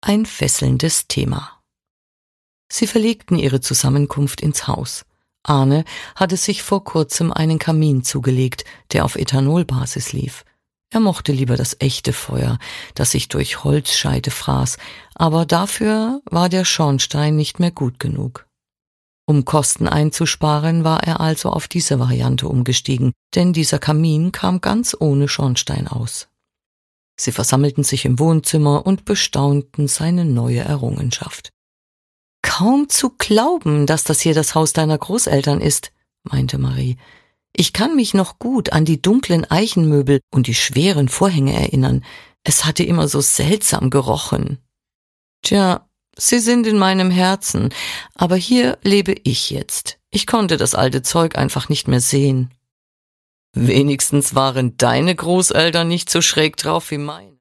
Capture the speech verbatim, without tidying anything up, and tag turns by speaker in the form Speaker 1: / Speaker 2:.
Speaker 1: ein fesselndes Thema. Sie verlegten ihre Zusammenkunft ins Haus. Arne hatte sich vor kurzem einen Kamin zugelegt, der auf Ethanolbasis lief. Er mochte lieber das echte Feuer, das sich durch Holzscheite fraß, aber dafür war der Schornstein nicht mehr gut genug. Um Kosten einzusparen, war er also auf diese Variante umgestiegen, denn dieser Kamin kam ganz ohne Schornstein aus. Sie versammelten sich im Wohnzimmer und bestaunten seine neue Errungenschaft. »Kaum zu glauben, dass das hier das Haus deiner Großeltern ist«, meinte Marie. »Ich kann mich noch gut an die dunklen Eichenmöbel und die schweren Vorhänge erinnern. Es hatte immer so seltsam gerochen.« »Tja, sie sind in meinem Herzen, aber hier lebe ich jetzt. Ich konnte das alte Zeug einfach nicht mehr sehen.« »Wenigstens waren deine Großeltern nicht so schräg drauf wie meine.«